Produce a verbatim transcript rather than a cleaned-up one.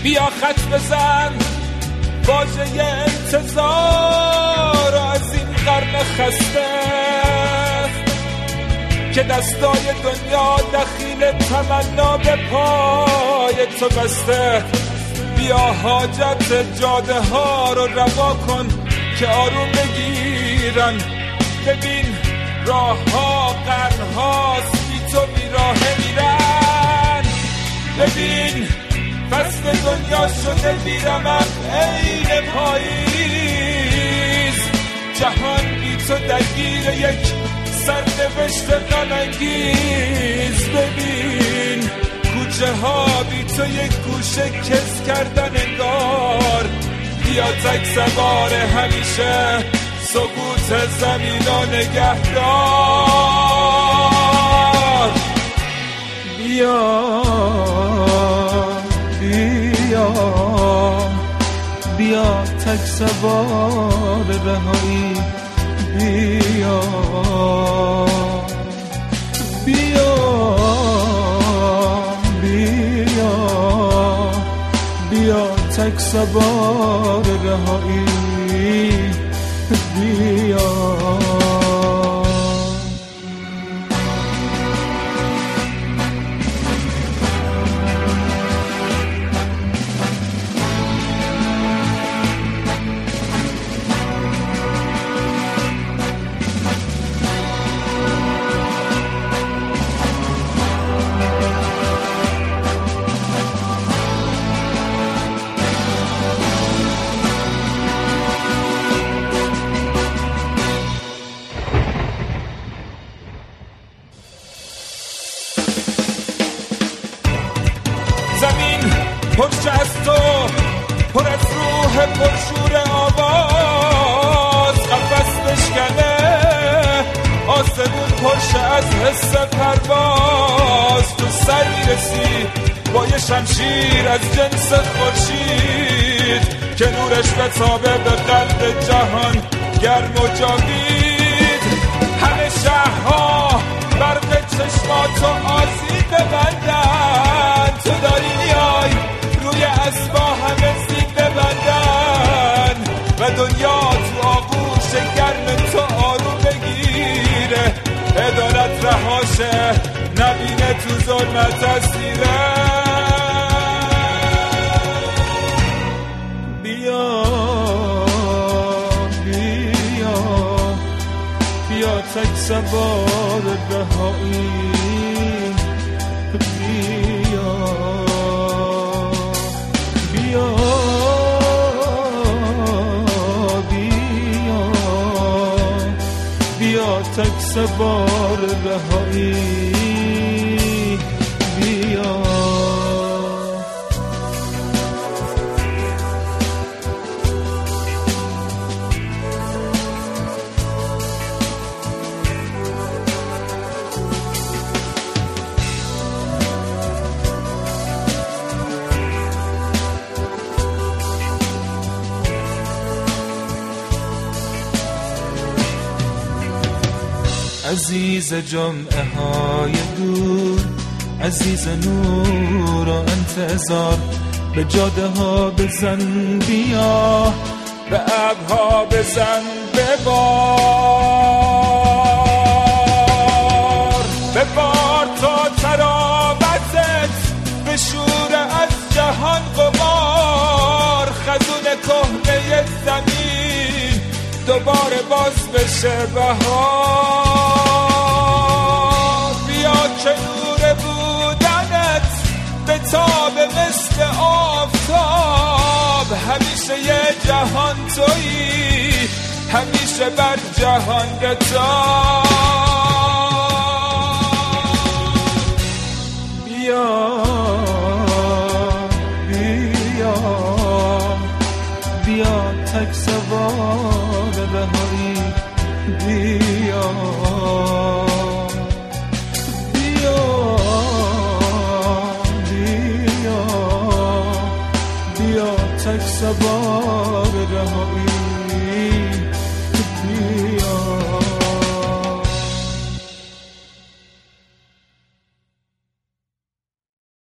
بیا خط بزن واژه انتظار از این قرن خسته که دستای دنیا دخیل تمنا به پای تو بسته. بیا حاجت جاده ها رو روا کن که آروم بگیرن. ببین راه ها قرن هاست بی تو بی راه میرن. ببین فصل دنیا شده بیرمق عین پاییز. جهان بی تو درگیر یک سرنوشت غم انگیز. ببین کوچه ها بی تو یک گوشه کس کردن انگار. بیا تک سوار همیشه سکوت زمین و نگهدار. بیا بیا بیا تک سوار رهایی. بیا بیا بیا بیا تک سوار رهایی. بیا پرچه از تو پر از روح پرشور آواز. قفس بشکنه آسمون پرشه از حس پرواز. تو سر میرسی با یه شمشیر از جنس خورشید که نورش بتابه به قلب جهان گرم و جاوید. همه شهرها برق چشماتو آسیب ببندن. تو داری میای روی اسبا همه سیب ببندن و دنیا تو آغوش گرم تو آروم بگیره. عدالت رهاشه نبینه تو ظلمت اسیره. بیا بیا بیا تک سوار رهایی. بیا بیا بیا بیا تک سوار رهایی. بیا عزیز جمعه های دور، عزیز نور و انتظار، به جاده ها بزن بیا، به ابرها بزن ببار، ببار تا تراوتت بشوره از جهان غبار، خزون کهنه زمین دوباره باز بشه بهار. بیا که نور بودنت به تاب مثل آفتاب، همیشه یه جهان تویی، همیشه بر جهان بتاب. بیا بیا بیا تک سوار رهایی، بیا بیا بیا بیا تک سوار